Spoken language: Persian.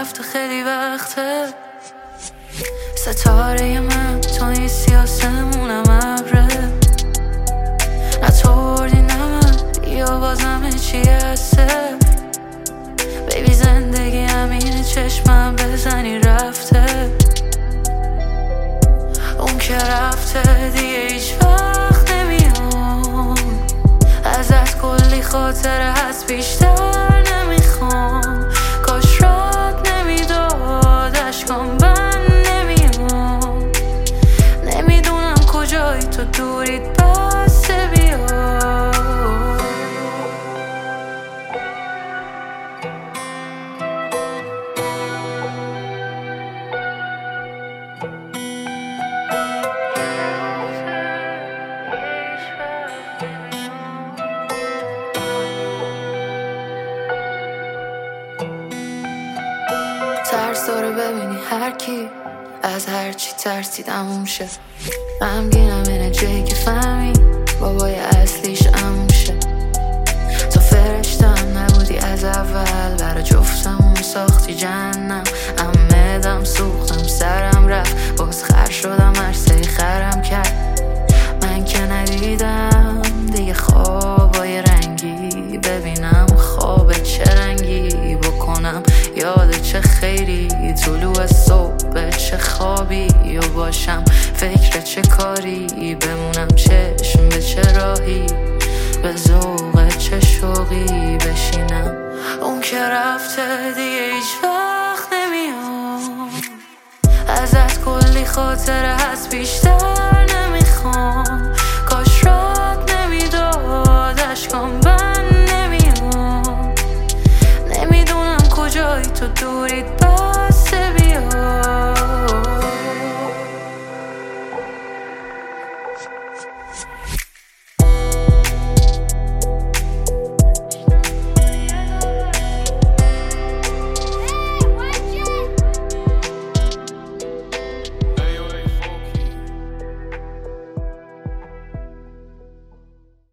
رفته خیلی وقته. ستاره من تو این سیاسمونم ابره، نطوردی نه من یا بازم چی هسته. بیبی زندگی همینه، چشمم بزنی رفته. اون که رفته دیگه هیچ وقت نمیام، ازت کلی خاطره هست بیشتر نمیخوام. کاش رات نمیداد اشکام بند نمیام. نمیدونم کجایی تو دورید بسته بیا. ترس داره ببینی هر کی از هر چی ترسیدم شه. غمگینم اینه جایی که فهمی بابای اصلیش عموم شه. تو فرشتم نبودی از اول، برا جفتمون ساختی جهنم. عمدم سوختم سرم رفت، باز خر شدم عرصه خرم کرد. من که ندیدم دیگه خوابای رنگی، ببینم خواب چه رنگی بکنم. یاد چه خیری طلوع صبح، چه خوابی و باشم فکر چه کاری. بمونم چشم به چه راهی، به ذوق چه شوقی بشینم. اون که رفته دیگه هیچ وقت نمیام، ازت کلی خاطره هست بیشتر